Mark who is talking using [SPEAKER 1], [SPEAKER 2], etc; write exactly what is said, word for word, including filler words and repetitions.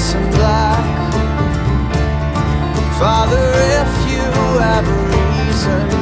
[SPEAKER 1] and black. Father, if you have a reason